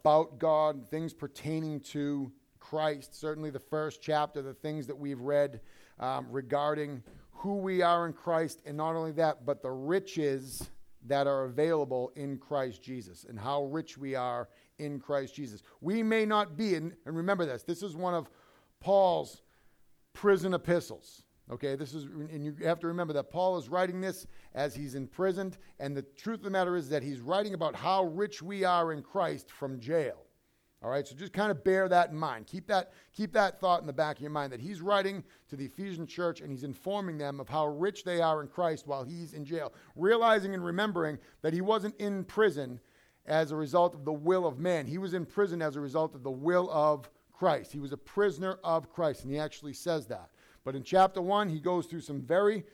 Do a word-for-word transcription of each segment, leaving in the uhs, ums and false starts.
about God, things pertaining to Christ. Certainly the first chapter, the things that we've read um, regarding who we are in Christ, and not only that, but the riches that are available in Christ Jesus and how rich we are in Christ Jesus. We may not be, and, and remember this, this is one of Paul's prison epistles. Okay, this is, and you have to remember that Paul is writing this as he's imprisoned, and the truth of the matter is that he's writing about how rich we are in Christ from jail. All right, so just kind of bear that in mind. Keep that, keep that thought in the back of your mind, that he's writing to the Ephesian church and he's informing them of how rich they are in Christ while he's in jail, realizing and remembering that he wasn't in prison as a result of the will of man. He was in prison as a result of the will of Christ. He was a prisoner of Christ, and he actually says that. But in chapter one, he goes through some very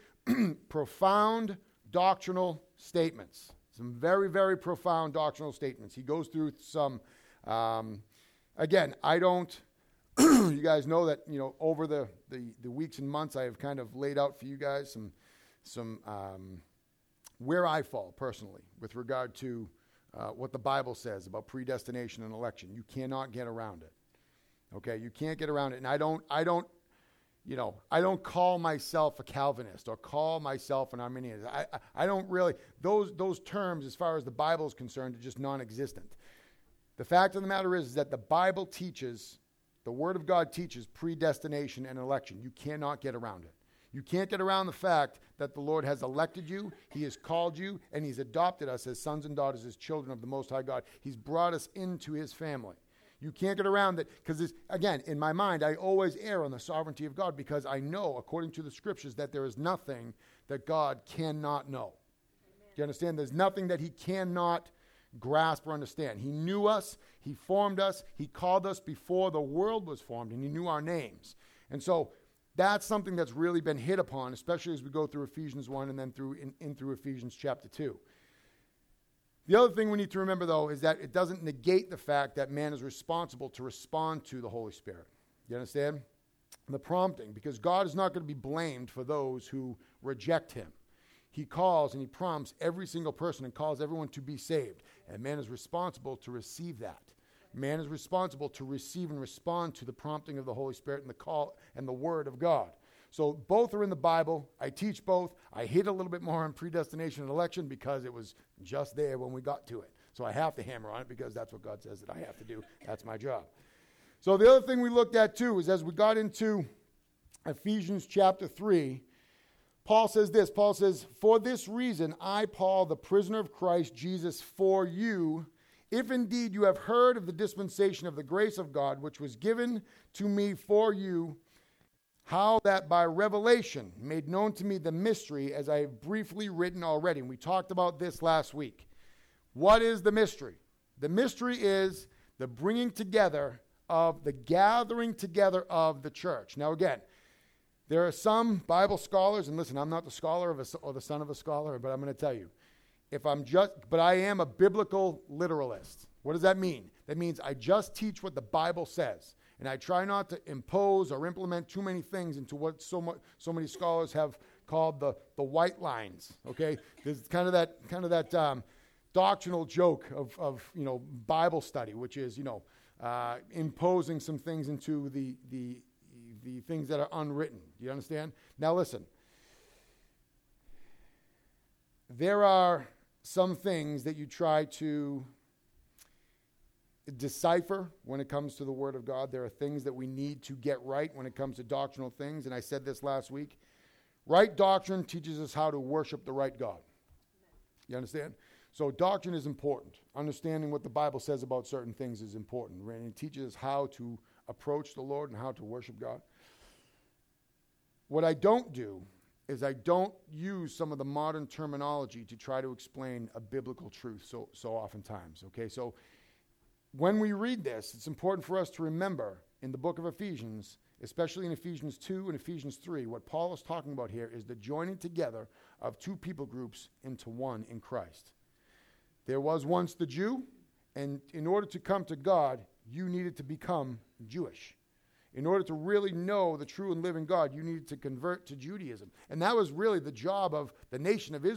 profound doctrinal statements. Some very, very profound doctrinal statements. He goes through some, um, again, I don't, you guys know that, you know, over the, the, the weeks and months, I have kind of laid out for you guys some, some um, where I fall personally with regard to uh, what the Bible says about predestination and election. You cannot get around it. Okay, you can't get around it. And I don't, I don't, You know, I don't call myself a Calvinist or call myself an Arminian. I, I, I don't really, those those terms as far as the Bible is concerned are just non-existent. The fact of the matter is, is that the Bible teaches, the Word of God teaches predestination and election. You cannot get around it. You can't get around the fact that the Lord has elected you, He has called you, and He's adopted us as sons and daughters, as children of the Most High God. He's brought us into His family. You can't get around it because, again, in my mind, I always err on the sovereignty of God because I know, according to the Scriptures, that there is nothing that God cannot know. Amen. Do you understand? There's nothing that He cannot grasp or understand. He knew us. He formed us. He called us before the world was formed, and He knew our names. And so that's something that's really been hit upon, especially as we go through Ephesians one and then through in, in through Ephesians chapter two. The other thing we need to remember, though, is that it doesn't negate the fact that man is responsible to respond to the Holy Spirit. You understand? The prompting, because God is not going to be blamed for those who reject Him. He calls and He prompts every single person and calls everyone to be saved. And man is responsible to receive that. Man is responsible to receive and respond to the prompting of the Holy Spirit and the call and the Word of God. So both are in the Bible. I teach both. I hit a little bit more on predestination and election because it was just there when we got to it. So I have to hammer on it because that's what God says that I have to do. That's my job. So the other thing we looked at too is as we got into Ephesians chapter three, Paul says this. Paul says, "For this reason, I, Paul, the prisoner of Christ Jesus, for you, if indeed you have heard of the dispensation of the grace of God, which was given to me for you, how that by revelation made known to me the mystery, as I have briefly written already." And we talked about this last week. What is the mystery? The mystery is the bringing together of, the gathering together of the church. Now again, there are some Bible scholars, and listen, I'm not the scholar of a, or the son of a scholar, but I'm going to tell you, if I'm just, but I am a biblical literalist. What does that mean? That means I just teach what the Bible says. And I try not to impose or implement too many things into what so much, so many scholars have called the, the white lines. Okay, there's kind of that kind of that um, doctrinal joke of, of you know Bible study, which is you know uh, imposing some things into the the the things that are unwritten. Do you understand? Now listen, there are some things that you try to decipher when it comes to the Word of God. There are things that we need to get right when it comes to doctrinal things, and I said this last week. Right doctrine teaches us how to worship the right God. You understand? So doctrine is important. Understanding what the Bible says about certain things is important. And it teaches us how to approach the Lord and how to worship God. What I don't do is I don't use some of the modern terminology to try to explain a biblical truth so so oftentimes. Okay, so when we read this, it's important for us to remember in the book of Ephesians, especially in Ephesians two and Ephesians three, what Paul is talking about here is the joining together of two people groups into one in Christ. There was once the Jew, and in order to come to God, you needed to become Jewish. In order to really know the true and living God, you needed to convert to Judaism. And that was really the job of the nation of Israel.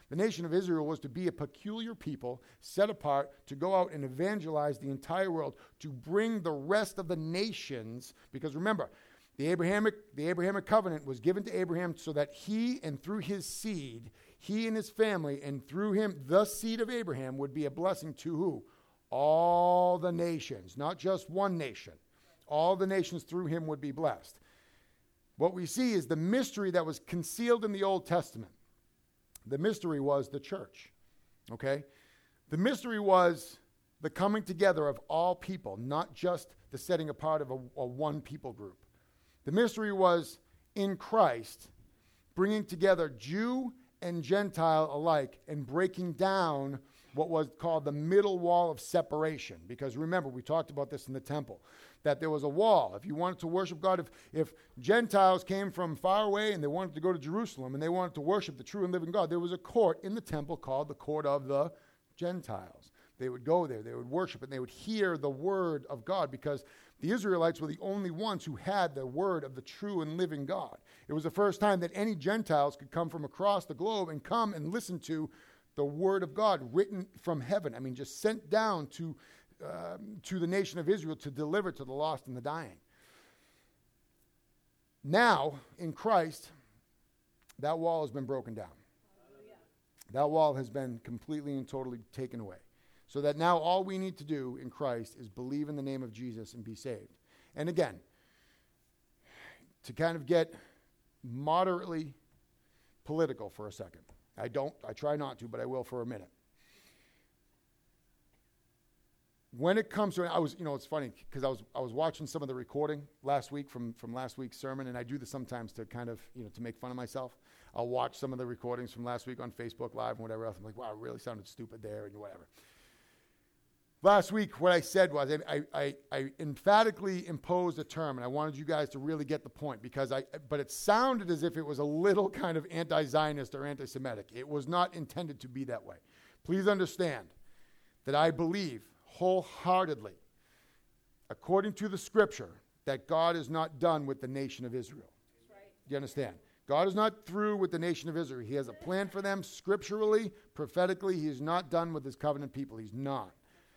The nation of Israel was to be a peculiar people set apart to go out and evangelize the entire world, to bring the rest of the nations, because remember, the Abrahamic, the Abrahamic covenant was given to Abraham so that he and through his seed, he and his family, and through him, the seed of Abraham, would be a blessing to who? All the nations, not just one nation. All the nations through him would be blessed. What we see is the mystery that was concealed in the Old Testament. The mystery was the church, okay? The mystery was the coming together of all people, not just the setting apart of a, a one people group. The mystery was in Christ, bringing together Jew and Gentile alike and breaking down what was called the middle wall of separation. Because remember, we talked about this in the temple, that there was a wall. If you wanted to worship God, if, if Gentiles came from far away and they wanted to go to Jerusalem and they wanted to worship the true and living God, there was a court in the temple called the court of the Gentiles. They would go there, they would worship, and they would hear the word of God, because the Israelites were the only ones who had the word of the true and living God. It was the first time that any Gentiles could come from across the globe and come and listen to the word of God written from heaven. I mean, just sent down to, uh, to the nation of Israel to deliver to the lost and the dying. Now, in Christ, that wall has been broken down. Hallelujah. That wall has been completely and totally taken away. So that now all we need to do in Christ is believe in the name of Jesus and be saved. And again, to kind of get moderately political for a second. I don't, I try not to, but I will for a minute. When it comes to, I was, you know, it's funny because I was, I was watching some of the recording last week from, from last week's sermon, and I do this sometimes to kind of, you know, to make fun of myself. I'll watch some of the recordings from last week on Facebook Live and whatever else. I'm like, wow, I really sounded stupid there and whatever. Last week, what I said was I, I, I emphatically imposed a term, and I wanted you guys to really get the point, because I, but it sounded as if it was a little kind of anti-Zionist or anti-Semitic. It was not intended to be that way. Please understand that I believe wholeheartedly, according to the scripture, that God is not done with the nation of Israel. Right. Do you understand? God is not through with the nation of Israel. He has a plan for them scripturally, prophetically. He is not done with his covenant people. He's not.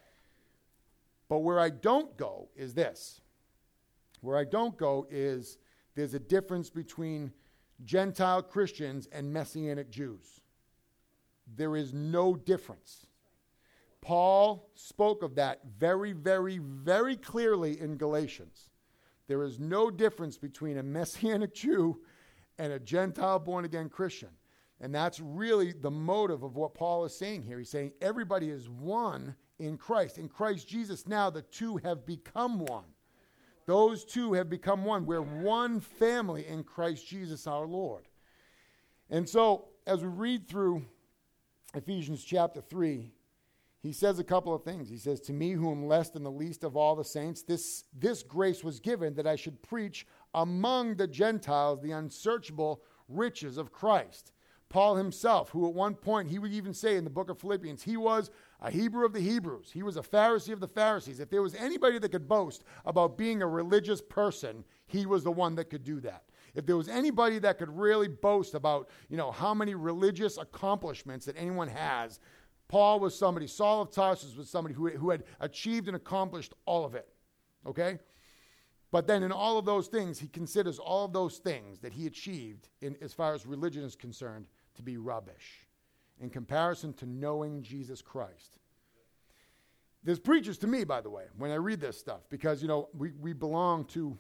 But where I don't go is this. Where I don't go is there's a difference between Gentile Christians and Messianic Jews. There is no difference. Paul spoke of that very, very, very clearly in Galatians. There is no difference between a Messianic Jew and a Gentile born-again Christian. And that's really the motive of what Paul is saying here. He's saying everybody is one in Christ. In Christ Jesus now the two have become one. Those two have become one. We're one family in Christ Jesus our Lord. And so as we read through Ephesians chapter three, he says a couple of things. He says, to me who am less than the least of all the saints, this, this grace was given that I should preach among the Gentiles the unsearchable riches of Christ. Paul himself, who at one point, he would even say in the book of Philippians, he was a Hebrew of the Hebrews. He was a Pharisee of the Pharisees. If there was anybody that could boast about being a religious person, he was the one that could do that. If there was anybody that could really boast about, you know, how many religious accomplishments that anyone has, Paul was somebody. Saul of Tarsus was somebody who, who had achieved and accomplished all of it. Okay? But then in all of those things, he considers all of those things that he achieved in, as far as religion is concerned, to be rubbish in comparison to knowing Jesus Christ. There's preachers to me, by the way, when I read this stuff, because, you know, we, we belong to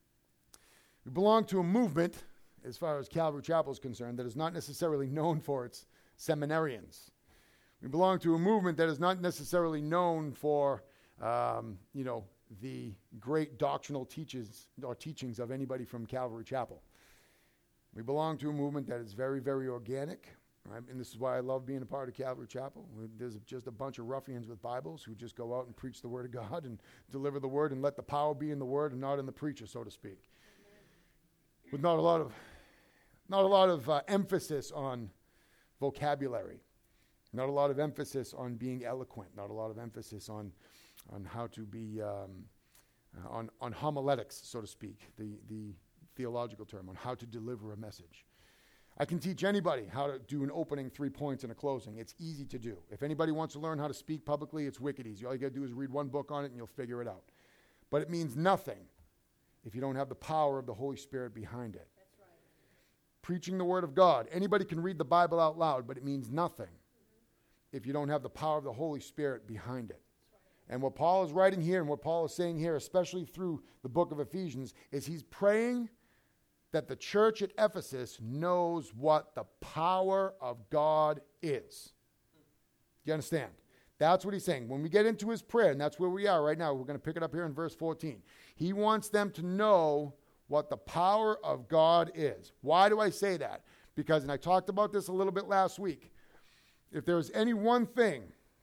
we belong to a movement, as far as Calvary Chapel is concerned, that is not necessarily known for its seminarians. We belong to a movement that is not necessarily known for, um, you know, the great doctrinal teaches or teachings of anybody from Calvary Chapel. We belong to a movement that is very, very organic, right? And this is why I love being a part of Calvary Chapel. There's just a bunch of ruffians with Bibles who just go out and preach the Word of God and deliver the Word and let the power be in the Word and not in the preacher, so to speak. Amen. With not a lot of, not a lot of uh, emphasis on vocabulary. Not a lot of emphasis on being eloquent. Not a lot of emphasis on, on how to be, um, uh, on, on homiletics, so to speak, the, the theological term, on how to deliver a message. I can teach anybody how to do an opening, three points, and a closing. It's easy to do. If anybody wants to learn how to speak publicly, it's wicked easy. All you got to do is read one book on it and you'll figure it out. But it means nothing if you don't have the power of the Holy Spirit behind it. That's right. Preaching the Word of God. Anybody can read the Bible out loud, but it means nothing mm-hmm. if you don't have the power of the Holy Spirit behind it. Right. And what Paul is writing here and what Paul is saying here, especially through the book of Ephesians, is he's praying that the church at Ephesus knows what the power of God is. Do you understand? That's what he's saying. When we get into his prayer, and that's where we are right now, we're going to pick it up here in verse fourteen. He wants them to know what the power of God is. Why do I say that? Because, and I talked about this a little bit last week, if there's any one thing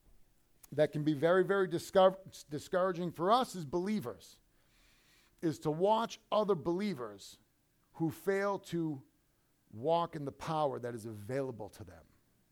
that can be very, very discour- discouraging for us as believers, is to watch other believers who fail to walk in the power that is available to them.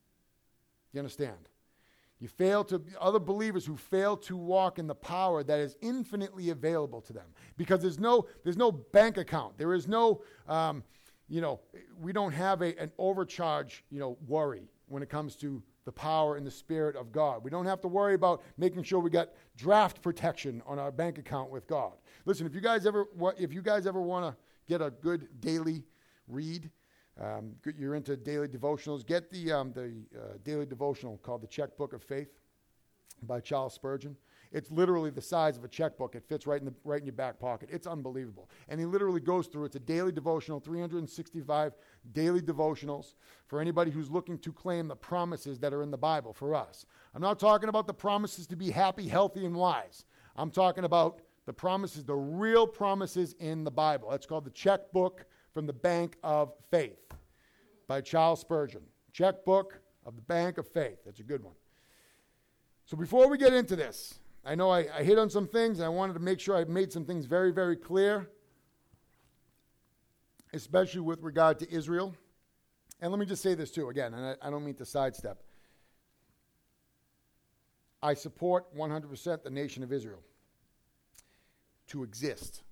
You understand? You fail to, other believers who fail to walk in the power that is infinitely available to them. Because there's no, there's no bank account. There is no, um, you know, we don't have a, an overcharge, you know, worry when it comes to the power and the Spirit of God. We don't have to worry about making sure we got draft protection on our bank account with God. Listen, if you guys ever, if you guys ever want to get a good daily read, um, you're into daily devotionals, get the um, the uh, daily devotional called The Checkbook of Faith by Charles Spurgeon. It's literally the size of a checkbook. It fits right in the right in your back pocket. It's unbelievable. And he literally goes through, it's a daily devotional, three hundred sixty-five daily devotionals for anybody who's looking to claim the promises that are in the Bible for us. I'm not talking about the promises to be happy, healthy, and wise. I'm talking about the promises, the real promises in the Bible. That's called The Checkbook from the Bank of Faith by Charles Spurgeon. Checkbook of the Bank of Faith. That's a good one. So before we get into this, I know I, I hit on some things, and I wanted to make sure I made some things very, very clear, especially with regard to Israel. And let me just say this too, again, and I, I don't mean to sidestep. I support one hundred percent the nation of Israel to exist.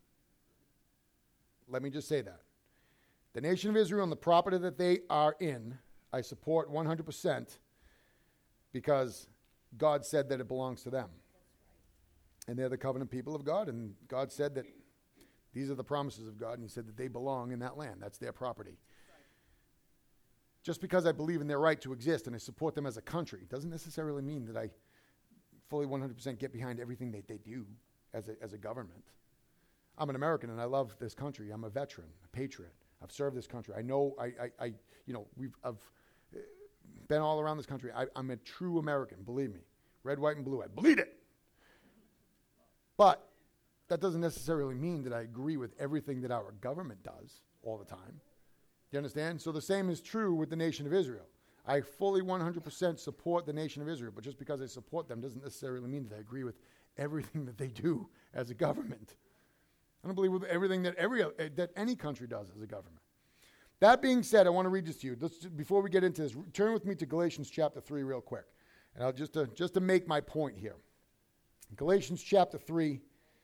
Let me just say that. The nation of Israel and the property that they are in, I support one hundred percent because God said that it belongs to them. And they're the covenant people of God, and God said that these are the promises of God, and he said that they belong in that land. That's their property. Just because I believe in their right to exist and I support them as a country doesn't necessarily mean that I fully one hundred percent get behind everything that they do as a, as a government. I'm an American and I love this country. I'm a veteran, a patriot. I've served this country. I know, I, I, I you know, we've I've been all around this country. I, I'm a true American, believe me. Red, white, and blue. I bleed it. But that doesn't necessarily mean that I agree with everything that our government does all the time. Do you understand? So the same is true with the nation of Israel. I fully one hundred percent support the nation of Israel, but just because I support them doesn't necessarily mean that I agree with everything that they do as a government. I don't believe with everything that every uh, that any country does as a government. That being said, I want to read this to you. Let's, before we get into this, turn with me to Galatians chapter three real quick. And I'll just to, just to make my point here. Galatians chapter three.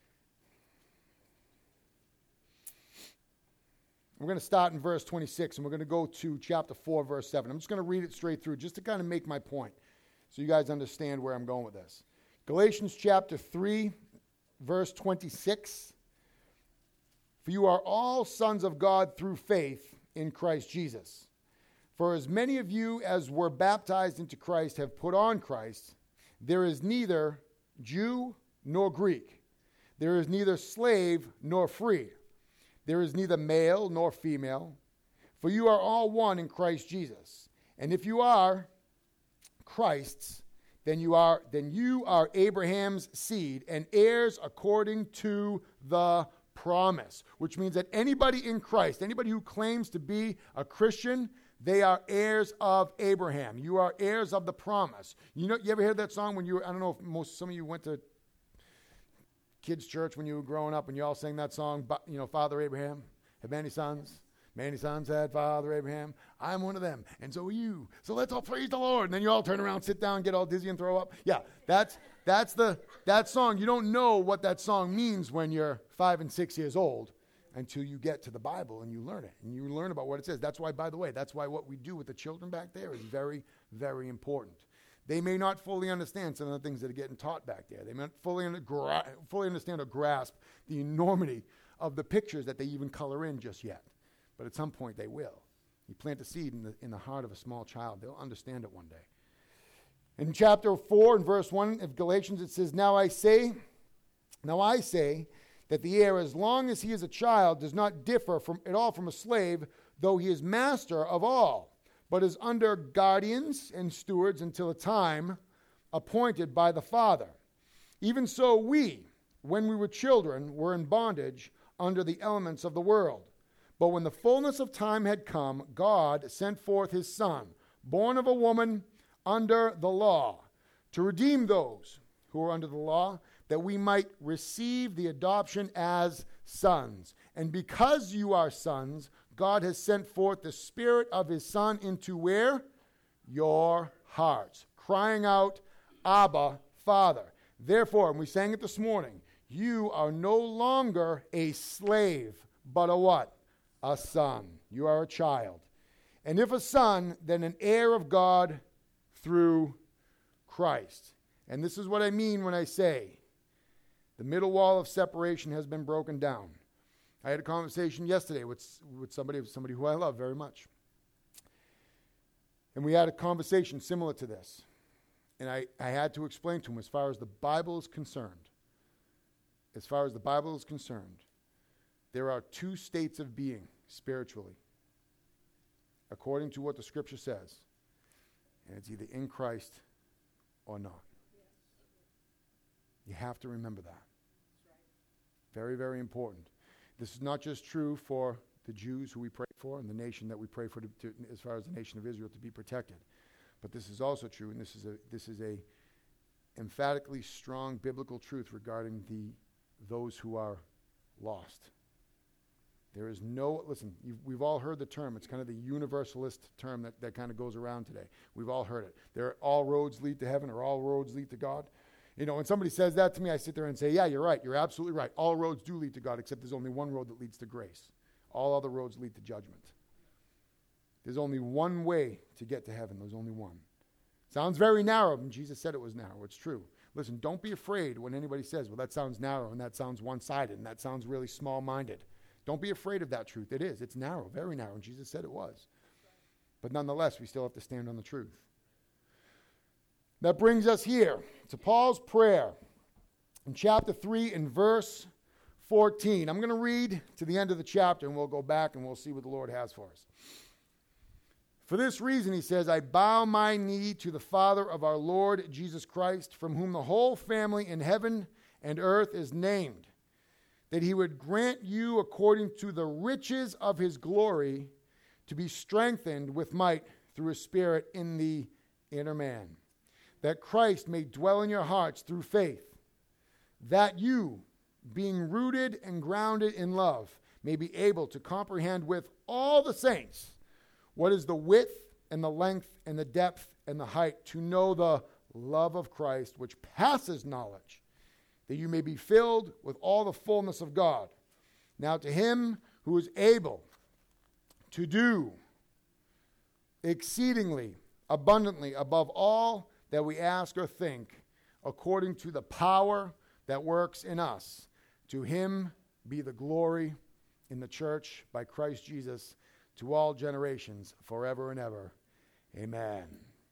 We're going to start in verse twenty-six, and we're going to go to chapter four, verse seven. I'm just going to read it straight through just to kind of make my point so you guys understand where I'm going with this. Galatians chapter three, verse twenty-six. For you are all sons of God through faith in Christ Jesus. For as many of you as were baptized into Christ have put on Christ. There is neither Jew nor Greek. There is neither slave nor free. There is neither male nor female. For you are all one in Christ Jesus. And if you are Christ's, then you are then you are Abraham's seed and heirs according to the promise, which means that anybody in Christ, anybody who claims to be a Christian, they are heirs of Abraham. You are heirs of the promise. You know, you ever heard that song when you were, I don't know if most some of you went to kids' church when you were growing up and you all sang that song, you know, Father Abraham had many sons. Many sons had Father Abraham. I'm one of them, and so are you. So let's all praise the Lord. And then you all turn around, sit down, get all dizzy, and throw up. Yeah, that's that's the that song. You don't know what that song means when you're five and six years old, until you get to the Bible and you learn it and you learn about what it says. That's why, by the way, that's why what we do with the children back there is very, very important. They may not fully understand some of the things that are getting taught back there. They may not fully, under, gra- fully understand or grasp the enormity of the pictures that they even color in just yet. But at some point they will. You plant a seed in the, in the heart of a small child, they'll understand it one day. In chapter four and verse one of Galatians, it says, Now I say, now I say that the heir, as long as he is a child, does not differ from at all from a slave, though he is master of all, but is under guardians and stewards until a time appointed by the Father. Even so we, when we were children, were in bondage under the elements of the world. But when the fullness of time had come, God sent forth his Son, born of a woman under the law, to redeem those who are under the law, that we might receive the adoption as sons. And because you are sons, God has sent forth the Spirit of his Son into where? Your hearts, crying out, Abba, Father. Therefore, and we sang it this morning, you are no longer a slave, but a what? A son. You are a child. And if a son, then an heir of God through Christ. And this is what I mean when I say the middle wall of separation has been broken down. I had a conversation yesterday with, with somebody, somebody who I love very much. And we had a conversation similar to this. And I, I had to explain to him, as far as the Bible is concerned, as far as the Bible is concerned, there are two states of being spiritually, according to what the Scripture says. And it's either in Christ or not. You have to remember that. Very, very important. This is not just true for the Jews who we pray for and the nation that we pray for, to, to, as far as the nation of Israel, to be protected. But this is also true, and this is a this is a emphatically strong biblical truth regarding the those who are lost. There is no, listen, you've, we've all heard the term. It's kind of the universalist term that, that kind of goes around today. We've all heard it. There, all roads lead to heaven, or all roads lead to God. You know, when somebody says that to me, I sit there and say, yeah, you're right. You're absolutely right. All roads do lead to God, except there's only one road that leads to grace. All other roads lead to judgment. There's only one way to get to heaven. There's only one. Sounds very narrow, and Jesus said it was narrow. It's true. Listen, don't be afraid when anybody says, well, that sounds narrow, and that sounds one-sided, and that sounds really small-minded. Don't be afraid of that truth. It is. It's narrow, very narrow, and Jesus said it was. But nonetheless, we still have to stand on the truth. That brings us here to Paul's prayer in chapter three and verse fourteen. I'm going to read to the end of the chapter, and we'll go back and we'll see what the Lord has for us. For this reason, he says, I bow my knee to the Father of our Lord Jesus Christ, from whom the whole family in heaven and earth is named, that he would grant you, according to the riches of his glory, to be strengthened with might through his Spirit in the inner man, that Christ may dwell in your hearts through faith, that you, being rooted and grounded in love, may be able to comprehend with all the saints what is the width and the length and the depth and the height, to know the love of Christ, which passes knowledge, that you may be filled with all the fullness of God. Now to him who is able to do exceedingly abundantly above all that we ask or think, according to the power that works in us, to him be the glory in the church by Christ Jesus, to all generations, forever and ever. Amen.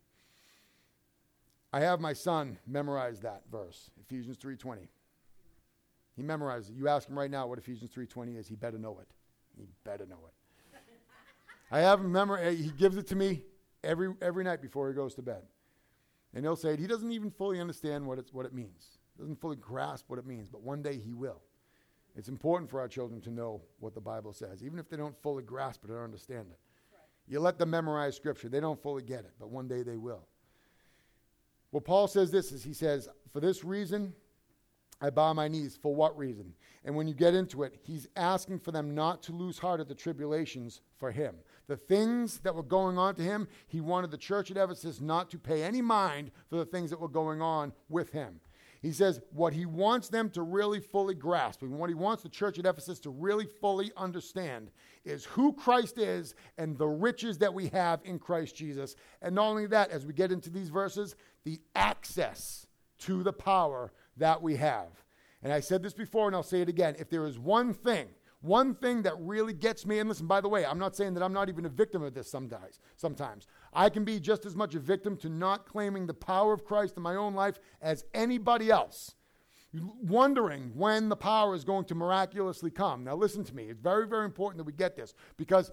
I have my son memorize that verse, Ephesians three twenty. He memorized it. You ask him right now what Ephesians three twenty is, he better know it. He better know it. I have him memorize. He gives it to me every every night before he goes to bed. And he'll say it. He doesn't even fully understand what it's what it means. He doesn't fully grasp what it means, but one day he will. It's important for our children to know what the Bible says, even if they don't fully grasp it or understand it. Right. You let them memorize Scripture. They don't fully get it, but one day they will. Well, Paul says this, is he says, for this reason, I bow my knees. For what reason? And when you get into it, he's asking for them not to lose heart at the tribulations for him. The things that were going on to him, he wanted the church at Ephesus not to pay any mind for the things that were going on with him. He says what he wants them to really fully grasp, and what he wants the church at Ephesus to really fully understand is who Christ is and the riches that we have in Christ Jesus. And not only that, as we get into these verses, the access to the power that we have. And I said this before and I'll say it again. If there is one thing, one thing that really gets me, and listen, by the way, I'm not saying that I'm not even a victim of this sometimes. Sometimes I can be just as much a victim to not claiming the power of Christ in my own life as anybody else, wondering when the power is going to miraculously come. Now listen to me. It's very, very important that we get this, because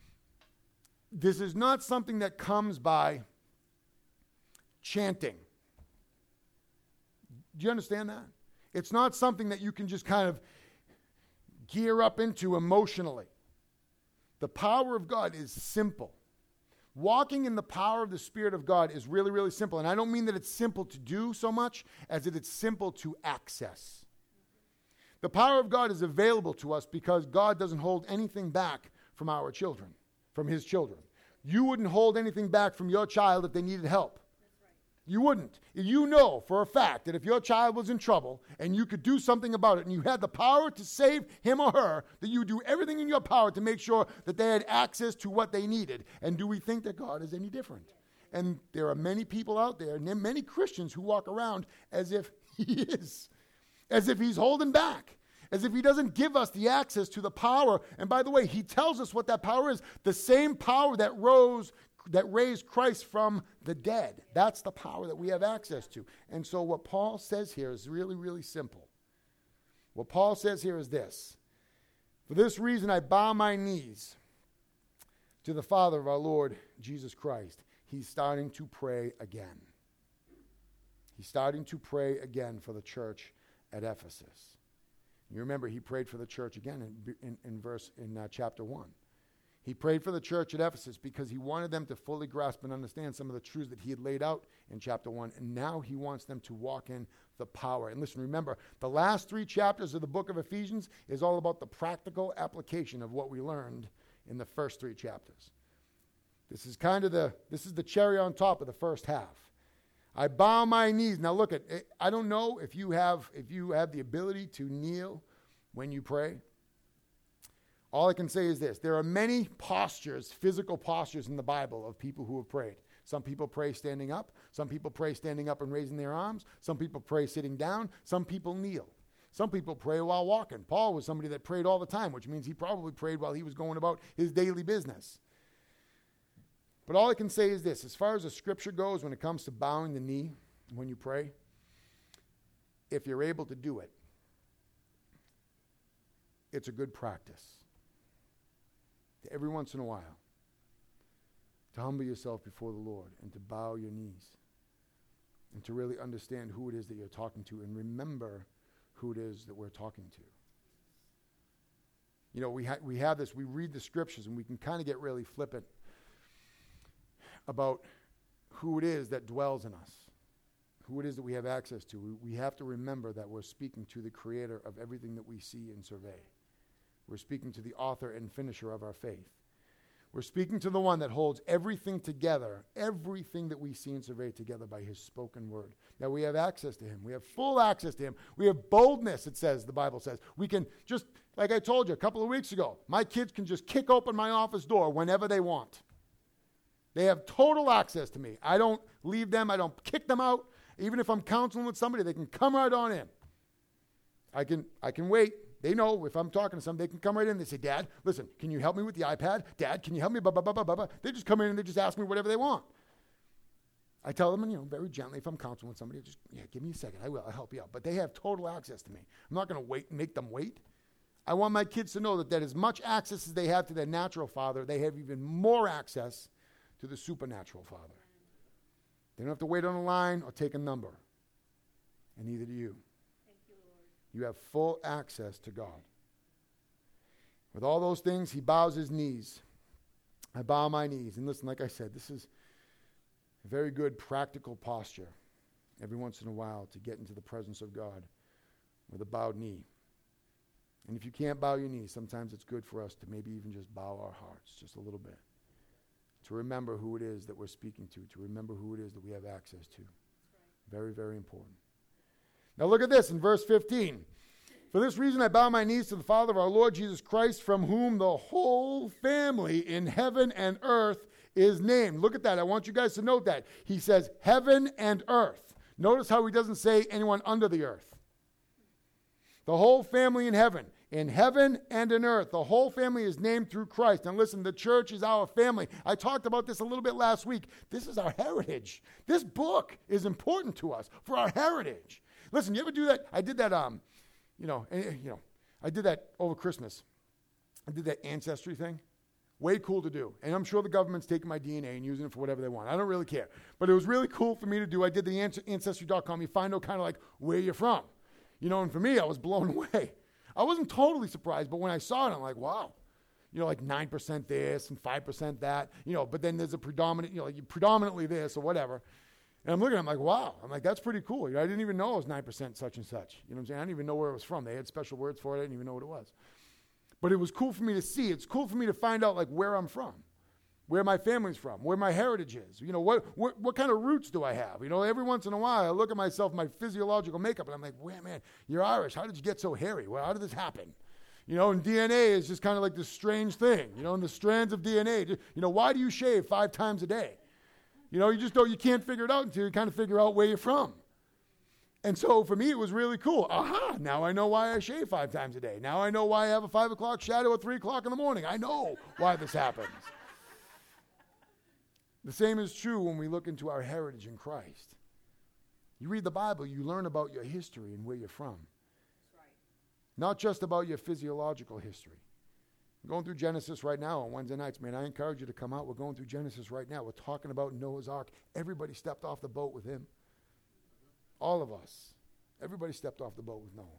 this is not something that comes by chanting. Do you understand that? It's not something that you can just kind of gear up into emotionally. The power of God is simple. Walking in the power of the Spirit of God is really, really simple. And I don't mean that it's simple to do so much as that it's simple to access. The power of God is available to us because God doesn't hold anything back from our children, from his children. You wouldn't hold anything back from your child if they needed help. You wouldn't. You know for a fact that if your child was in trouble and you could do something about it and you had the power to save him or her, that you would do everything in your power to make sure that they had access to what they needed. And do we think that God is any different? And there are many people out there, and many Christians who walk around as if he is, as if he's holding back, as if he doesn't give us the access to the power. And by the way, he tells us what that power is. The same power that rose that raised Christ from the dead. That's the power that we have access to. And so what Paul says here is really, really simple. What Paul says here is this: for this reason I bow my knees to the Father of our Lord Jesus Christ. He's starting to pray again. He's starting to pray again for the church at Ephesus. You remember he prayed for the church again in, in, in verse in uh, chapter one. He prayed for the church at Ephesus because he wanted them to fully grasp and understand some of the truths that he had laid out in chapter one. And now he wants them to walk in the power. And listen, remember, the last three chapters of the book of Ephesians is all about the practical application of what we learned in the first three chapters. This is kind of the, this is the cherry on top of the first half. I bow my knees. Now look at, I don't know if you have, if you have the ability to kneel when you pray. All I can say is this: there are many postures, physical postures in the Bible of people who have prayed. Some people pray standing up. Some people pray standing up and raising their arms. Some people pray sitting down. Some people kneel. Some people pray while walking. Paul was somebody that prayed all the time, which means he probably prayed while he was going about his daily business. But all I can say is this: as far as the scripture goes, when it comes to bowing the knee when you pray, if you're able to do it, it's a good practice. Every once in a while, to humble yourself before the Lord and to bow your knees and to really understand who it is that you're talking to and remember who it is that we're talking to. You know, we, ha- we have this, we read the scriptures and we can kind of get really flippant about who it is that dwells in us, who it is that we have access to. We, we have to remember that we're speaking to the creator of everything that we see and survey. We're speaking to the author and finisher of our faith. We're speaking to the one that holds everything together, everything that we see and survey together by his spoken word. That we have access to him. We have full access to him. We have boldness, it says, the Bible says. We can just, like I told you a couple of weeks ago, my kids can just kick open my office door whenever they want. They have total access to me. I don't leave them. I don't kick them out. Even if I'm counseling with somebody, they can come right on in. I can, I can wait. They know if I'm talking to somebody, they can come right in. They say, Dad, listen, can you help me with the iPad? Dad, can you help me? Blah, blah, blah, blah, blah. They just come in and they just ask me whatever they want. I tell them, you know, very gently, if I'm counseling with somebody, just, yeah, give me a second. I will. I'll help you out. But they have total access to me. I'm not going to wait and make them wait. I want my kids to know that, that as much access as they have to their natural father, they have even more access to the supernatural father. They don't have to wait on a line or take a number. And neither do you. You have full access to God. With all those things, he bows his knees. I bow my knees. And listen, like I said, this is a very good practical posture every once in a while to get into the presence of God with a bowed knee. And if you can't bow your knees, sometimes it's good for us to maybe even just bow our hearts just a little bit. To remember who it is that we're speaking to, to remember who it is that we have access to. Very, very important. Now look at this in verse fifteen. For this reason I bow my knees to the Father of our Lord Jesus Christ, from whom the whole family in heaven and earth is named. Look at that. I want you guys to note that. He says heaven and earth. Notice how he doesn't say anyone under the earth. The whole family in heaven. In heaven and in earth. The whole family is named through Christ. And listen, the church is our family. I talked about this a little bit last week. This is our heritage. This book is important to us for our heritage. Listen, you ever do that? I did that, um, you know, you know, I did that over Christmas. I did that ancestry thing. Way cool to do. And I'm sure the government's taking my D N A and using it for whatever they want. I don't really care. But it was really cool for me to do. I did the ancestry dot com. You find out kind of like where you're from. You know, and for me, I was blown away. I wasn't totally surprised, but when I saw it, I'm like, wow. You know, like nine percent this and five percent that, you know, but then there's a predominant, you know, like predominantly this or whatever. And I'm looking, I'm like, wow. I'm like, that's pretty cool. You know, I didn't even know it was nine percent such and such. You know what I'm saying? I didn't even know where it was from. They had special words for it. I didn't even know what it was. But it was cool for me to see. It's cool for me to find out, like, where I'm from, where my family's from, where my heritage is. You know, what what, what kind of roots do I have? You know, every once in a while, I look at myself, my physiological makeup, and I'm like, wait, man, you're Irish. How did you get so hairy? Well, how did this happen? You know, and D N A is just kind of like this strange thing. You know, and the strands of D N A. Just, you know, why do you shave five times a day? You know, you just don't, you can't figure it out until you kind of figure out where you're from. And so for me, it was really cool. Aha, now I know why I shave five times a day. Now I know why I have a five o'clock shadow at three o'clock in the morning. I know why this happens. The same is true when we look into our heritage in Christ. You read the Bible, you learn about your history and where you're from. That's right. Not just about your physiological history. We're going through Genesis right now on Wednesday nights. Man, I encourage you to come out. We're going through Genesis right now. We're talking about Noah's Ark. Everybody stepped off the boat with him. All of us. Everybody stepped off the boat with Noah.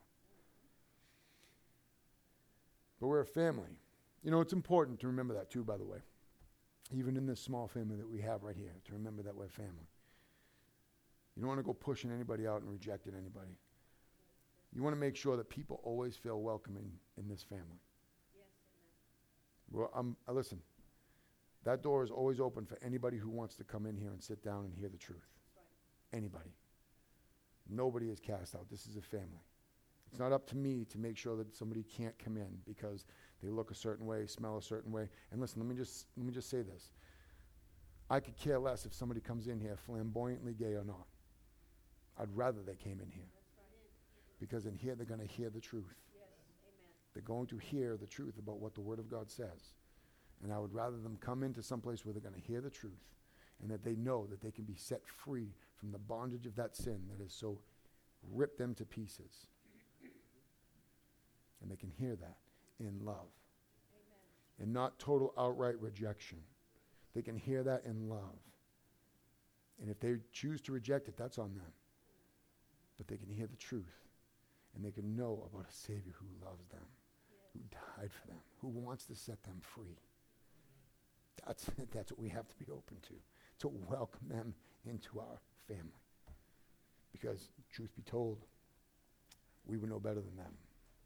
But we're a family. You know, it's important to remember that too, by the way. Even in this small family that we have right here, to remember that we're family. You don't want to go pushing anybody out and rejecting anybody. You want to make sure that people always feel welcome in, in this family. Yes, well, um, uh, listen, that door is always open for anybody who wants to come in here and sit down and hear the truth. Right. Anybody. Nobody is cast out. This is a family. It's not up to me to make sure that somebody can't come in because they look a certain way, smell a certain way. And listen, let me just let me just say this. I could care less if somebody comes in here flamboyantly gay or not. I'd rather they came in here. Because in here they're going to hear the truth. Yes. Amen. They're going to hear the truth about what the Word of God says. And I would rather them come into some place where they're going to hear the truth and that they know that they can be set free from the bondage of that sin that has so ripped them to pieces. And they can hear that in love. Amen. And not total outright rejection. They can hear that in love. And if they choose to reject it, that's on them. But they can hear the truth. And they can know about a Savior who loves them, yes. who died for them, who wants to set them free. That's, that's what we have to be open to, to welcome them into our family. Because, truth be told, we would know better than them.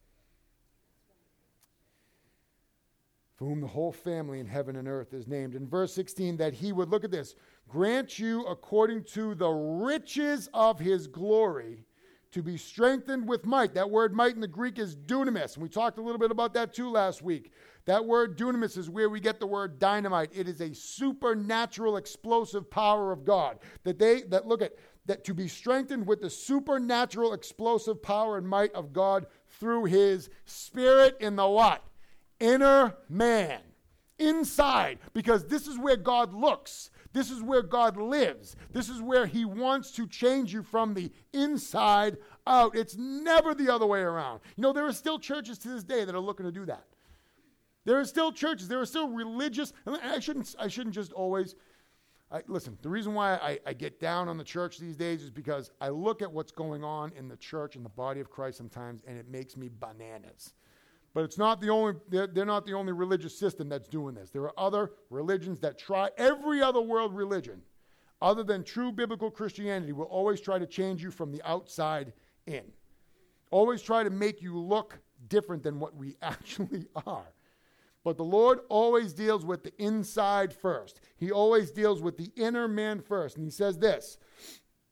For whom the whole family in heaven and earth is named. In verse sixteen, that he would, look at this, grant you according to the riches of his glory to be strengthened with might. That word might in the Greek is dunamis. And we talked a little bit about that too last week. That word dunamis is where we get the word dynamite. It is a supernatural explosive power of God. That they, that look at, that to be strengthened with the supernatural explosive power and might of God through his Spirit in the what? Inner man. Inside. Because this is where God looks. This is where God lives. This is where he wants to change you from the inside out. It's never the other way around. You know, there are still churches to this day that are looking to do that. There are still churches. There are still religious. And I shouldn't, I shouldn't just always... I, listen, the reason why I, I get down on the church these days is because I look at what's going on in the church and the body of Christ sometimes, and it makes me bananas. But it's not the only, they're, they're not the only religious system that's doing this. There are other religions that try, every other world religion, other than true biblical Christianity, will always try to change you from the outside in. Always try to make you look different than what we actually are. But the Lord always deals with the inside first. He always deals with the inner man first. And he says this,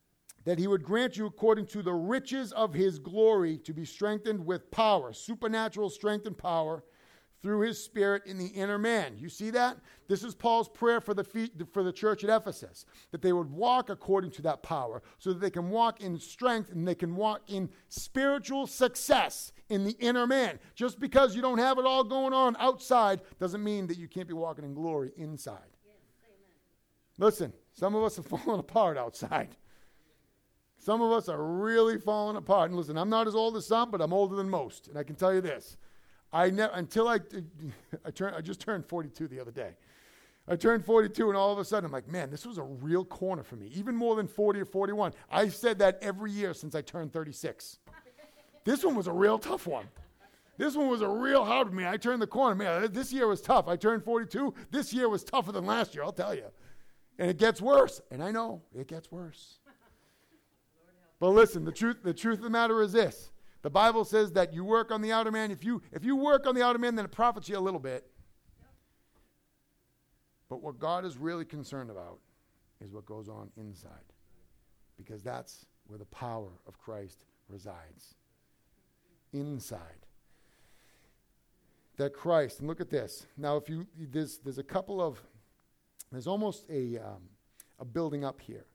that he would grant you according to the riches of his glory to be strengthened with power, supernatural strength and power, through his Spirit in the inner man. You see that? This is Paul's prayer for the fe- for the church at Ephesus, that they would walk according to that power so that they can walk in strength and they can walk in spiritual success in the inner man. Just because you don't have it all going on outside doesn't mean that you can't be walking in glory inside. Yes, listen, some of us are falling apart outside. Some of us are really falling apart. And listen, I'm not as old as some, but I'm older than most. And I can tell you this. I never until I I turned I just turned forty-two the other day. I turned forty-two and all of a sudden I'm like, man, this was a real corner for me. Even more than forty or forty-one. I said that every year since I turned thirty-six. This one was a real tough one. This one was a real hard one. I turned the corner. Man, this year was tough. I turned forty-two. This year was tougher than last year, I'll tell you. And it gets worse. And I know it gets worse. But listen, the truth the truth of the matter is this. The Bible says that you work on the outer man. If you if you work on the outer man, then it profits you a little bit. Yep. But what God is really concerned about is what goes on inside. Because that's where the power of Christ resides. Inside. That Christ, and look at this. Now, if you there's there's a couple of there's almost a um, a building up here.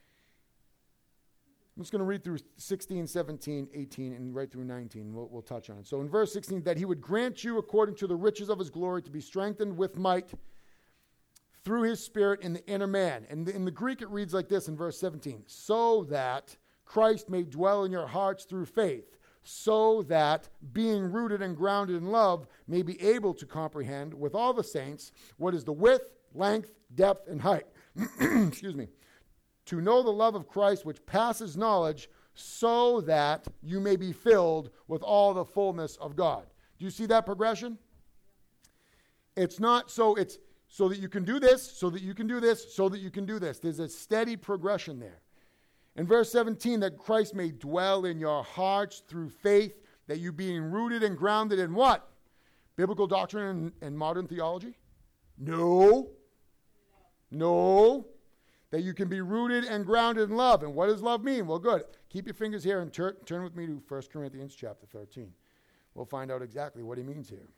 I'm just going to read through sixteen, seventeen, eighteen, and right through nineteen. We'll, we'll touch on it. So in verse sixteen, that he would grant you according to the riches of his glory to be strengthened with might through his Spirit in the inner man. And in the Greek it reads like this in verse seventeen. So that Christ may dwell in your hearts through faith, so that being rooted and grounded in love may be able to comprehend with all the saints what is the width, length, depth, and height. Excuse me. To know the love of Christ which passes knowledge, so that you may be filled with all the fullness of God. Do you see that progression? It's not so it's so that you can do this, so that you can do this, so that you can do this. There's a steady progression there. In verse seventeen, that Christ may dwell in your hearts through faith, that you being rooted and grounded in what? Biblical doctrine and, and modern theology? No. No. That you can be rooted and grounded in love. And what does love mean? Well, good. Keep your fingers here and tur- turn with me to First Corinthians chapter thirteen. We'll find out exactly what he means here.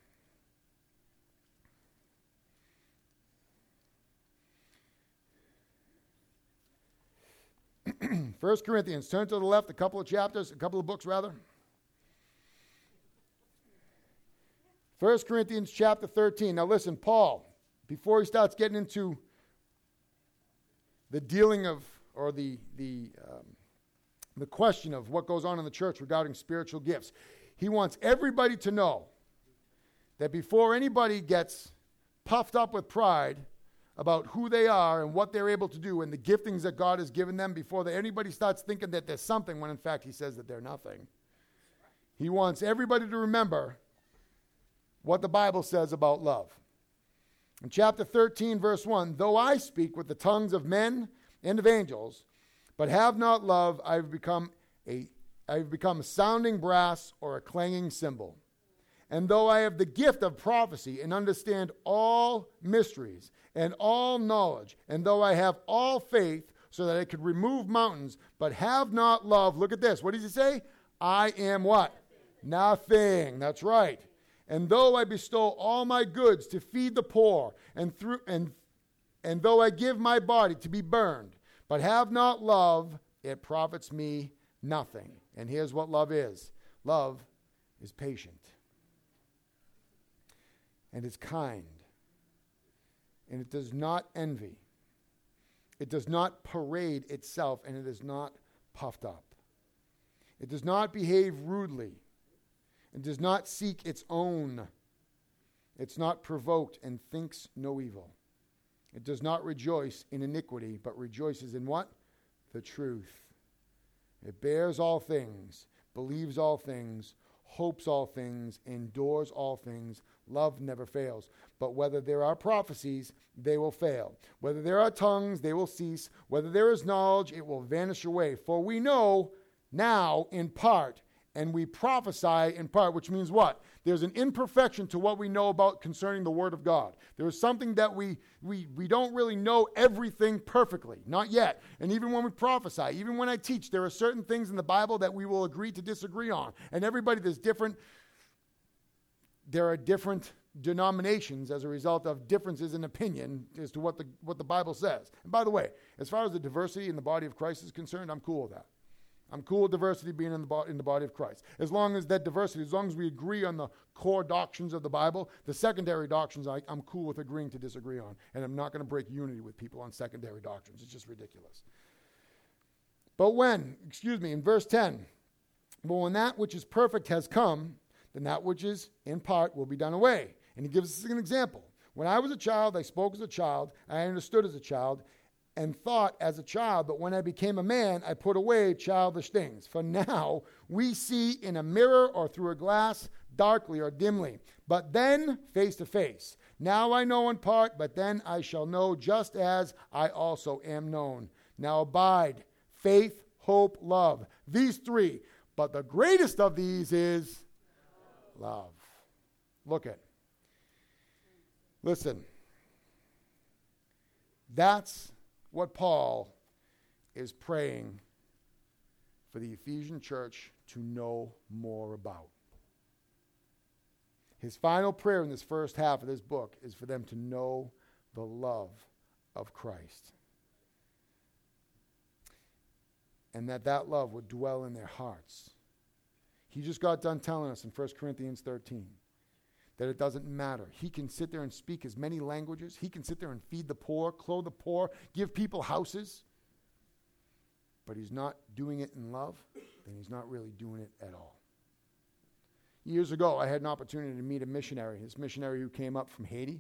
First Corinthians, turn to the left a couple of chapters, a couple of books rather. First Corinthians chapter thirteen. Now listen, Paul, before he starts getting into the dealing of, or the the um, the question of what goes on in the church regarding spiritual gifts, he wants everybody to know that before anybody gets puffed up with pride about who they are and what they're able to do and the giftings that God has given them, before they, anybody starts thinking that there's something, when in fact he says that they're nothing, he wants everybody to remember what the Bible says about love. In chapter thirteen, verse one, though I speak with the tongues of men and of angels, but have not love, I've become a I've become a sounding brass or a clanging cymbal. And though I have the gift of prophecy and understand all mysteries and all knowledge, and though I have all faith so that I could remove mountains, but have not love, look at this. What does he say? I am what? Nothing. That's right. And though I bestow all my goods to feed the poor, and through and and though I give my body to be burned, but have not love, it profits me nothing. And here's what love is. Love is patient. And it's kind. And it does not envy. It does not parade itself, and it is not puffed up. It does not behave rudely. It does not seek its own. It's not provoked and thinks no evil. It does not rejoice in iniquity, but rejoices in what? The truth. It bears all things, believes all things, hopes all things, endures all things. Love never fails. But whether there are prophecies, they will fail. Whether there are tongues, they will cease. Whether there is knowledge, it will vanish away. For we know now in part, and we prophesy in part, which means what? There's an imperfection to what we know about concerning the Word of God. There is something that we, we, we don't really know everything perfectly, not yet. And even when we prophesy, even when I teach, there are certain things in the Bible that we will agree to disagree on. And everybody, there's different, there are different denominations as a result of differences in opinion as to what the, what the Bible says. And by the way, as far as the diversity in the body of Christ is concerned, I'm cool with that. I'm cool with diversity being in the, bo- in the body of Christ. As long as that diversity, as long as we agree on the core doctrines of the Bible, the secondary doctrines I, I'm cool with agreeing to disagree on. And I'm not going to break unity with people on secondary doctrines. It's just ridiculous. But when, excuse me, in verse ten, but when that which is perfect has come, then that which is in part will be done away. And he gives us an example. When I was a child, I spoke as a child, I understood as a child, and thought as a child, but when I became a man, I put away childish things. For now we see in a mirror or through a glass, darkly or dimly, but then face to face. Now I know in part, but then I shall know just as I also am known. Now abide faith, hope, love. These three. But the greatest of these is love. Look at. Listen. That's what Paul is praying for the Ephesian church to know more about. His final prayer in this first half of this book is for them to know the love of Christ. And that that love would dwell in their hearts. He just got done telling us in First Corinthians thirteen that it doesn't matter. He can sit there and speak as many languages. He can sit there and feed the poor, clothe the poor, give people houses. But he's not doing it in love, then he's not really doing it at all. Years ago, I had an opportunity to meet a missionary, this missionary who came up from Haiti.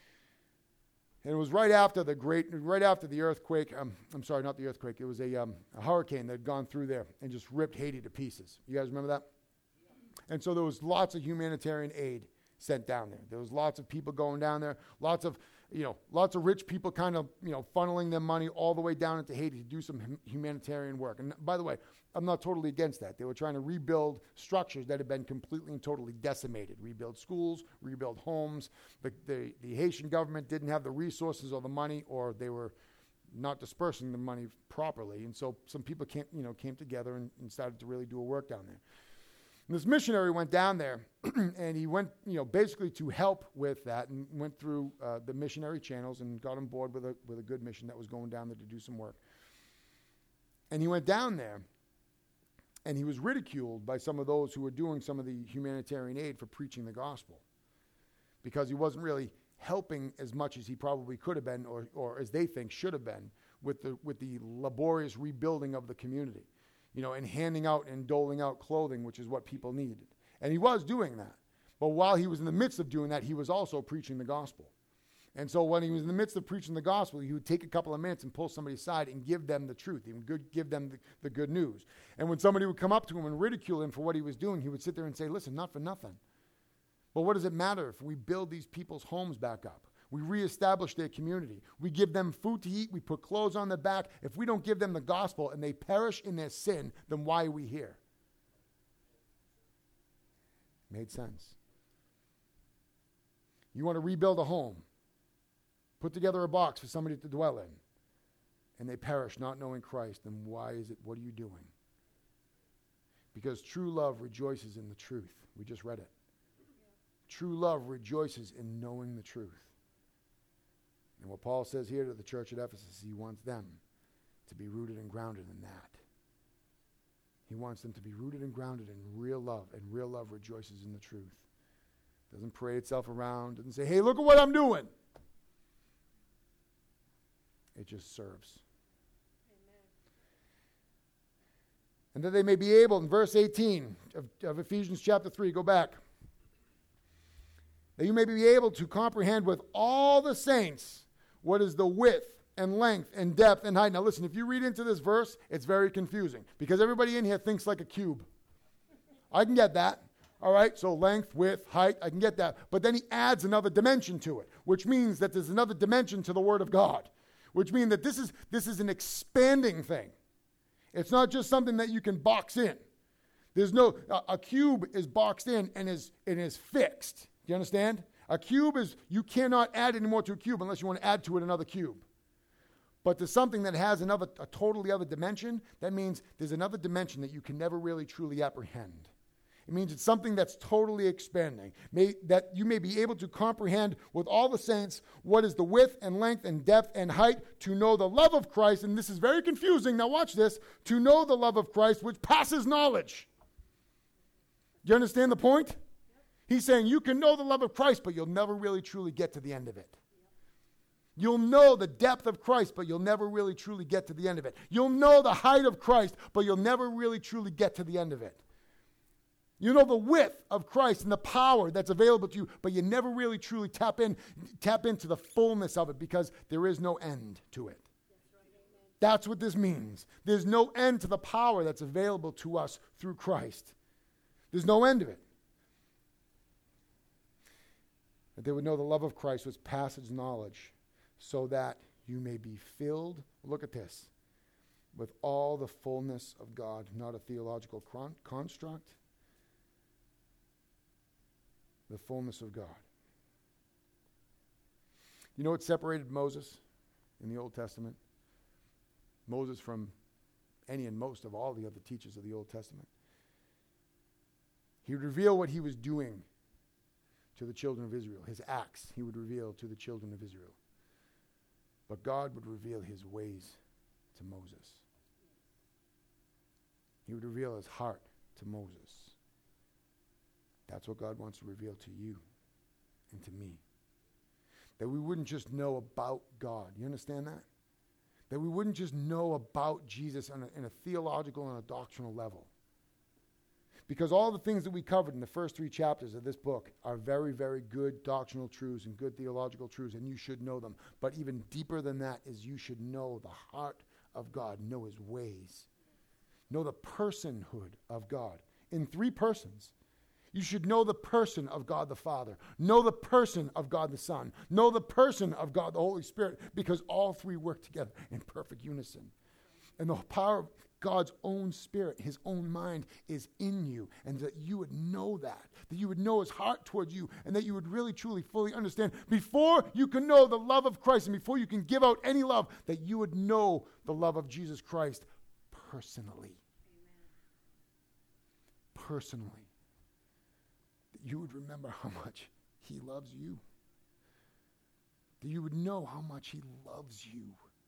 And it was right after the great, right after the earthquake. Um, I'm sorry, not the earthquake. It was a, um, a hurricane that had gone through there and just ripped Haiti to pieces. You guys remember that? And so there was lots of humanitarian aid sent down there. There was lots of people going down there, lots of, you know, lots of rich people kind of, you know, funneling their money all the way down into Haiti to do some hum- humanitarian work. And by the way, I'm not totally against that. They were trying to rebuild structures that had been completely and totally decimated, rebuild schools, rebuild homes. The, the, the Haitian government didn't have the resources or the money, or they were not dispersing the money properly. And so some people came, you know, came together and, and started to really do a work down there. And this missionary went down there, and he went, you know, basically to help with that, and went through uh, the missionary channels and got on board with a with a good mission that was going down there to do some work. And he went down there, and he was ridiculed by some of those who were doing some of the humanitarian aid for preaching the gospel, because he wasn't really helping as much as he probably could have been, or or as they think should have been, with the with the laborious rebuilding of the community. You know, and handing out and doling out clothing, which is what people needed. And he was doing that. But while he was in the midst of doing that, he was also preaching the gospel. And so when he was in the midst of preaching the gospel, he would take a couple of minutes and pull somebody aside and give them the truth. He would good, give them the, the good news. And when somebody would come up to him and ridicule him for what he was doing, he would sit there and say, listen, not for nothing. But what does it matter if we build these people's homes back up? We reestablish their community. We give them food to eat. We put clothes on their back. If we don't give them the gospel and they perish in their sin, then why are we here? Made sense. You want to rebuild a home. Put together a box for somebody to dwell in. And they perish not knowing Christ, then why is it, what are you doing? Because true love rejoices in the truth. We just read it. True love rejoices in knowing the truth. And what Paul says here to the church at Ephesus, he wants them to be rooted and grounded in that. He wants them to be rooted and grounded in real love, and real love rejoices in the truth. Doesn't parade itself around, doesn't say, hey, look at what I'm doing. It just serves. Amen. And that they may be able, in verse eighteen of, of Ephesians chapter three, go back. That you may be able to comprehend with all the saints what is the width and length and depth and height. Now listen, if you read into this verse, it's very confusing because everybody in here thinks like a cube. I can get that. All right, so length, width, height, I can get that. But then he adds another dimension to it, which means that there's another dimension to the Word of God, which means that this is this is an expanding thing. It's not just something that you can box in. There's no, a, a cube is boxed in and is, and is fixed. Do you understand? A cube is, you cannot add any more to a cube unless you want to add to it another cube. But there's something that has another, a totally other dimension. That means there's another dimension that you can never really truly apprehend. It means it's something that's totally expanding, may, that you may be able to comprehend with all the saints what is the width and length and depth and height, to know the love of Christ. And this is very confusing. Now watch this. To know the love of Christ, which passes knowledge. Do you understand the point? He's saying you can know the love of Christ, but you'll never really truly get to the end of it. You'll know the depth of Christ, but you'll never really truly get to the end of it. You'll know the height of Christ, but you'll never really truly get to the end of it. You know the width of Christ and the power that's available to you, but you never really truly tap in, tap into the fullness of it, because there is no end to it. That's what this means. There's no end to the power that's available to us through Christ. There's no end of it. That they would know the love of Christ, which passes knowledge, so that you may be filled, look at this, with all the fullness of God. Not a theological con- construct. The fullness of God. You know what separated Moses in the Old Testament? Moses from any and most of all the other teachers of the Old Testament. He would reveal what he was doing to the children of Israel. His acts he would reveal to the children of Israel. But God would reveal his ways to Moses. He would reveal his heart to Moses. That's what God wants to reveal to you and to me. That we wouldn't just know about God. You understand that? That we wouldn't just know about Jesus on a, in a theological and a doctrinal level. Because all the things that we covered in the first three chapters of this book are very, very good doctrinal truths and good theological truths, and you should know them. But even deeper than that is you should know the heart of God, know his ways, know the personhood of God in three persons. You should know the person of God the Father, know the person of God the Son, know the person of God the Holy Spirit, because all three work together in perfect unison. And the power of God's own spirit, his own mind is in you, and that you would know that, that you would know his heart towards you, and that you would really, truly, fully understand before you can know the love of Christ and before you can give out any love, that you would know the love of Jesus Christ personally. Amen. Personally. That you would remember how much he loves you. That you would know how much he loves you.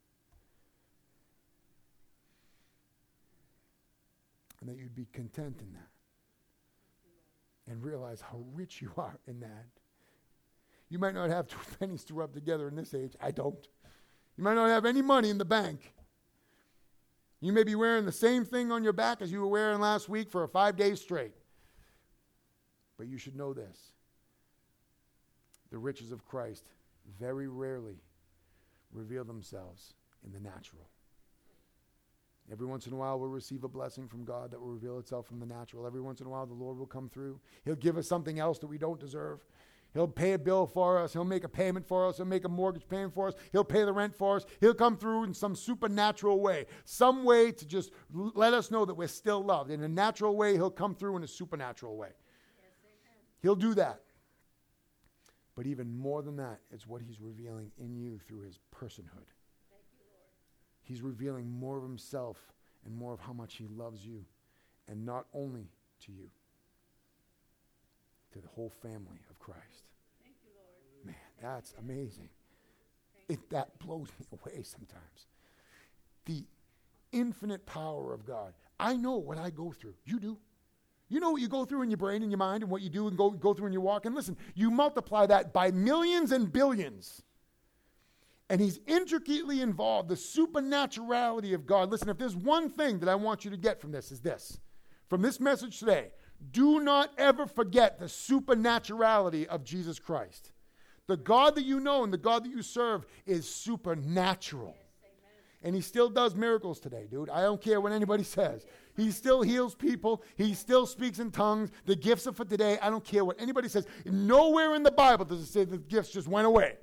And that you'd be content in that. And realize how rich you are in that. You might not have two pennies to rub together in this age. I don't. You might not have any money in the bank. You may be wearing the same thing on your back as you were wearing last week for five days straight. But you should know this. The riches of Christ very rarely reveal themselves in the natural. Every once in a while, we'll receive a blessing from God that will reveal itself from the natural. Every once in a while, the Lord will come through. He'll give us something else that we don't deserve. He'll pay a bill for us. He'll make a payment for us. He'll make a mortgage payment for us. He'll pay the rent for us. He'll come through in some supernatural way. Some way to just l- let us know that we're still loved. In a natural way, he'll come through in a supernatural way. Yes, he'll do that. But even more than that, it's what he's revealing in you through his personhood. He's revealing more of himself and more of how much he loves you. And not only to you, to the whole family of Christ. Thank you, Lord. Man, that's amazing. It, that blows me away sometimes. The infinite power of God. I know what I go through. You do. You know what you go through in your brain and your mind and what you do and go, go through in your walk. And listen, you multiply that by millions and billions. And he's intricately involved, the supernaturality of God. Listen, if there's one thing that I want you to get from this, is this. From this message today, do not ever forget the supernaturality of Jesus Christ. The God that you know and the God that you serve is supernatural. Yes, and he still does miracles today, dude. I don't care what anybody says. He still heals people. He still speaks in tongues. The gifts are for today. I don't care what anybody says. Nowhere in the Bible does it say the gifts just went away.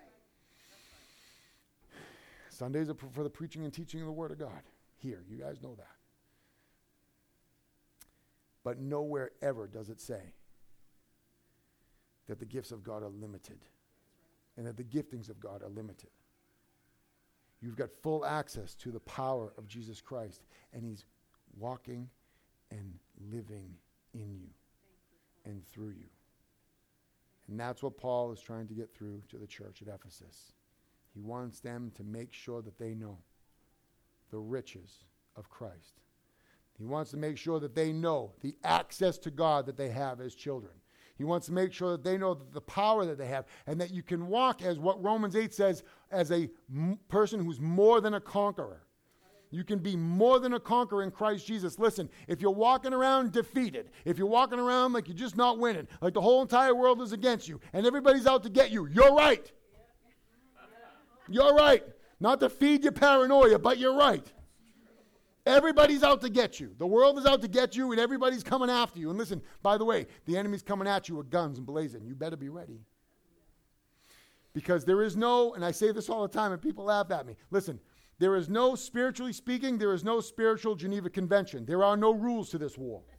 Sundays are for the preaching and teaching of the Word of God. Here, you guys know that. But nowhere ever does it say that the gifts of God are limited and that the giftings of God are limited. You've got full access to the power of Jesus Christ, and he's walking and living in you and through you. And that's what Paul is trying to get through to the church at Ephesus. He wants them to make sure that they know the riches of Christ. He wants to make sure that they know the access to God that they have as children. He wants to make sure that they know that the power that they have, and that you can walk as what Romans eight says, as a m- person who's more than a conqueror. You can be more than a conqueror in Christ Jesus. Listen, if you're walking around defeated, if you're walking around like you're just not winning, like the whole entire world is against you, and everybody's out to get you, you're right. You're right. Not to feed your paranoia, but you're right. Everybody's out to get you. The world is out to get you, and everybody's coming after you. And listen, by the way, the enemy's coming at you with guns and blazing. You better be ready. Because there is no, and I say this all the time, and people laugh at me. Listen, there is no, spiritually speaking, there is no spiritual Geneva Convention. There are no rules to this war.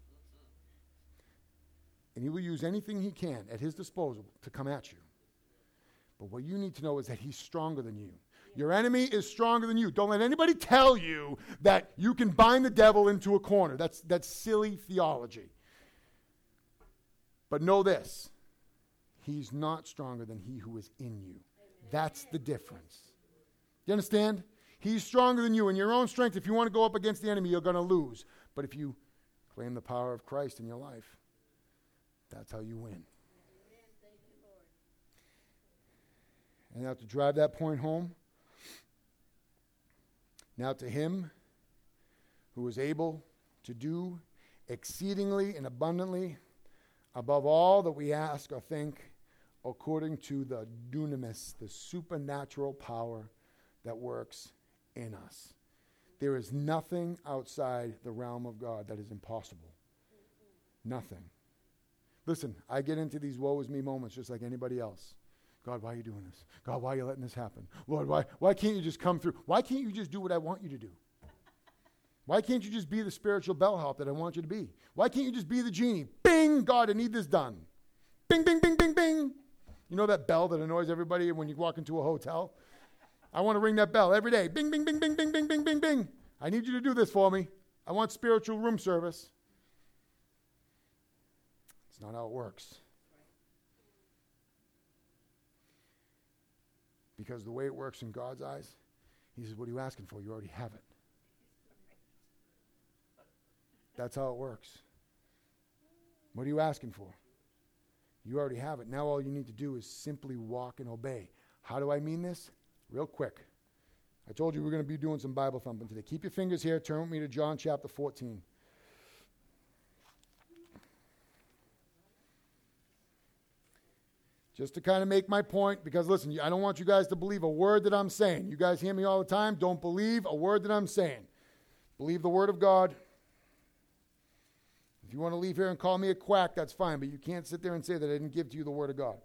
And he will use anything he can at his disposal to come at you. But what you need to know is that he's stronger than you. Your enemy is stronger than you. Don't let anybody tell you that you can bind the devil into a corner. That's, that's silly theology. But know this. He's not stronger than he who is in you. That's the difference. You understand? He's stronger than you. In your own strength, if you want to go up against the enemy, you're going to lose. But if you claim the power of Christ in your life, that's how you win. And now to drive that point home, now to him who is able to do exceedingly and abundantly above all that we ask or think, according to the dunamis, the supernatural power that works in us. There is nothing outside the realm of God that is impossible. Nothing. Listen, I get into these woe is me moments just like anybody else. God, why are you doing this? God, why are you letting this happen? Lord, why, why can't you just come through? Why can't you just do what I want you to do? Why can't you just be the spiritual bellhop that I want you to be? Why can't you just be the genie? Bing! God, I need this done. Bing, bing, bing, bing, bing. You know that bell that annoys everybody when you walk into a hotel? I want to ring that bell every day. Bing, bing, bing, bing, bing, bing, bing, bing, bing. I need you to do this for me. I want spiritual room service. It's not how it works. Because the way it works in God's eyes, he says, what are you asking for? You already have it. That's how it works. What are you asking for? You already have it. Now all you need to do is simply walk and obey. How do I mean this? Real quick. I told you we're going to be doing some Bible thumping today. Keep your fingers here. Turn with me to John chapter fourteen. Just to kind of make my point, because listen, I don't want you guys to believe a word that I'm saying. You guys hear me all the time. Don't believe a word that I'm saying. Believe the word of God. If you want to leave here and call me a quack, that's fine, but you can't sit there and say that I didn't give to you the word of God.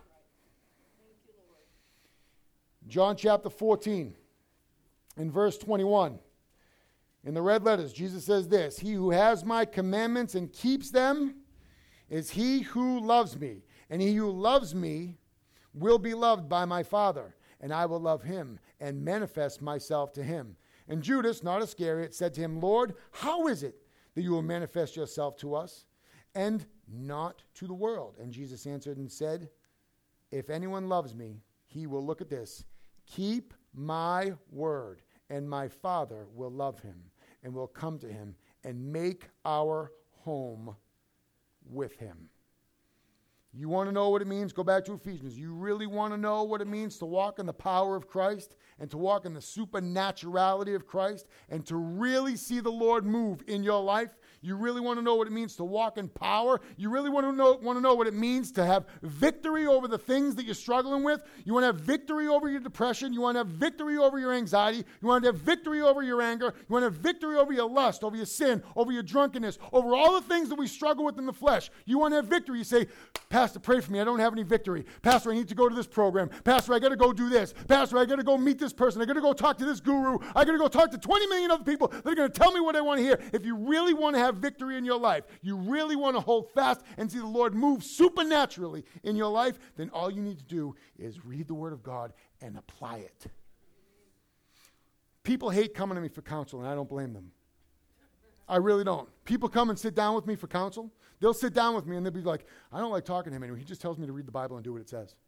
John chapter fourteen, in verse twenty-one. In the red letters, Jesus says this, he who has my commandments and keeps them is he who loves me. And he who loves me will be loved by my Father, and I will love him and manifest myself to him. And Judas, not Iscariot, said to him, Lord, how is it that you will manifest yourself to us and not to the world? And Jesus answered and said, if anyone loves me, he will, look at this, keep my word, and my Father will love him and will come to him and make our home with him. You want to know what it means? Go back to Ephesians. You really want to know what it means to walk in the power of Christ and to walk in the supernaturality of Christ and to really see the Lord move in your life? You really want to know what it means to walk in power? You really want to know, want to know what it means to have victory over the things that you're struggling with? You want to have victory over your depression? You want to have victory over your anxiety? You want to have victory over your anger? You want to have victory over your lust, over your sin, over your drunkenness, over all the things that we struggle with in the flesh? You want to have victory? You say, Pastor, pray for me. I don't have any victory. Pastor, I need to go to this program. Pastor, I got to go do this. Pastor, I got to go meet this person. I got to go talk to this guru. I got to go talk to twenty million other people that are going to tell me what I want to hear. If you really want to have have victory in your life, you really want to hold fast and see the Lord move supernaturally in your life, then all you need to do is read the Word of God and apply it. People hate coming to me for counsel, and I don't blame them. I really don't. People come and sit down with me for counsel. They'll sit down with me and they'll be like, I don't like talking to him anymore. He just tells me to read the Bible and do what it says.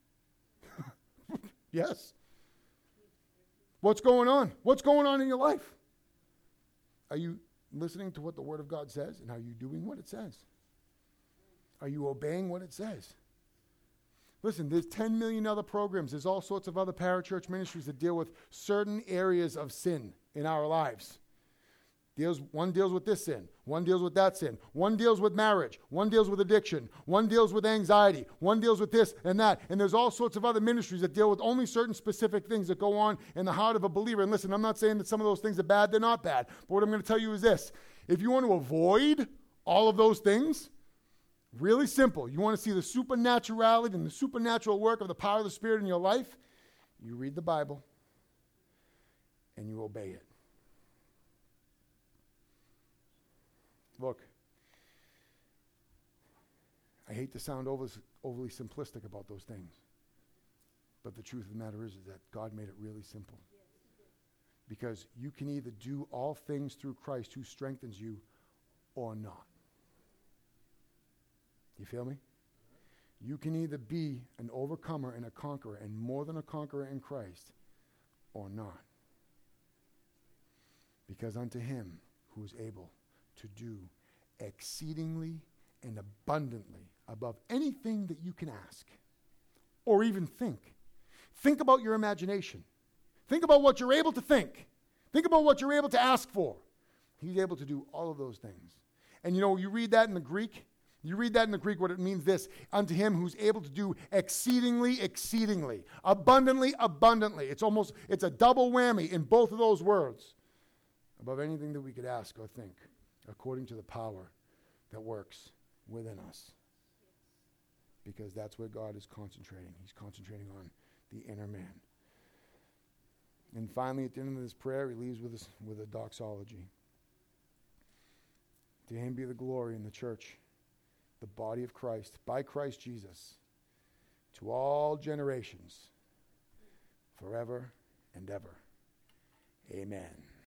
Yes. What's going on? What's going on in your life? Are you listening to what the Word of God says, and are you doing what it says? Are you obeying what it says? Listen, there's ten million other programs. There's all sorts of other parachurch ministries that deal with certain areas of sin in our lives. Deals, one deals with this sin. One deals with that sin. One deals with marriage. One deals with addiction. One deals with anxiety. One deals with this and that. And there's all sorts of other ministries that deal with only certain specific things that go on in the heart of a believer. And listen, I'm not saying that some of those things are bad. They're not bad. But what I'm going to tell you is this. If you want to avoid all of those things, really simple. You want to see the supernaturality and the supernatural work of the power of the Spirit in your life, you read the Bible and you obey it. Look, I hate to sound over, overly simplistic about those things, but the truth of the matter is, is that God made it really simple. Because you can either do all things through Christ who strengthens you or not. You feel me? You can either be an overcomer and a conqueror and more than a conqueror in Christ or not. Because unto him who is able to do exceedingly and abundantly above anything that you can ask or even think. Think about your imagination. Think about what you're able to think. Think about what you're able to ask for. He's able to do all of those things. And you know, you read that in the Greek, you read that in the Greek, what it means this, unto him who's able to do exceedingly, exceedingly, abundantly, abundantly. It's almost, it's a double whammy in both of those words. Above anything that we could ask or think, according to the power that works within us. Because that's where God is concentrating. He's concentrating on the inner man. And finally, at the end of this prayer, he leaves with, us, with a doxology. To him be the glory in the church, the body of Christ, by Christ Jesus, to all generations, forever and ever. Amen.